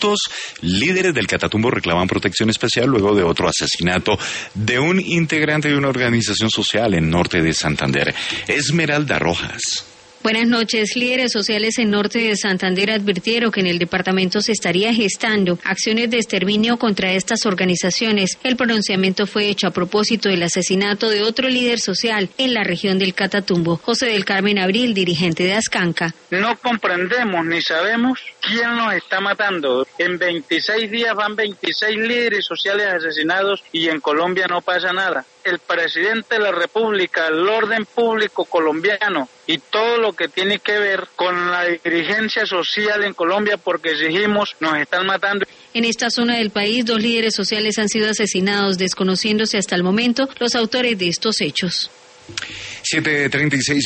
minutos. Líderes del Catatumbo reclaman protección especial luego de otro asesinato de un integrante de una organización social en norte de Santander. Esmeralda Rojas. Buenas noches. Líderes sociales en norte de Santander advirtieron que en el departamento se estaría gestando acciones de exterminio contra estas organizaciones. El pronunciamiento fue hecho a propósito del asesinato de otro líder social en la región del Catatumbo. José del Carmen Abril, dirigente de Ascanca. No comprendemos ni sabemos quién nos está matando. En 26 días van 26 líderes sociales asesinados y en Colombia no pasa nada. El presidente de la República, el orden público colombiano y todo lo que tiene que ver con la dirigencia social en Colombia, porque exigimos, nos están matando. En esta zona del país, 2 líderes sociales han sido asesinados, desconociéndose hasta el momento los autores de estos hechos. 7:36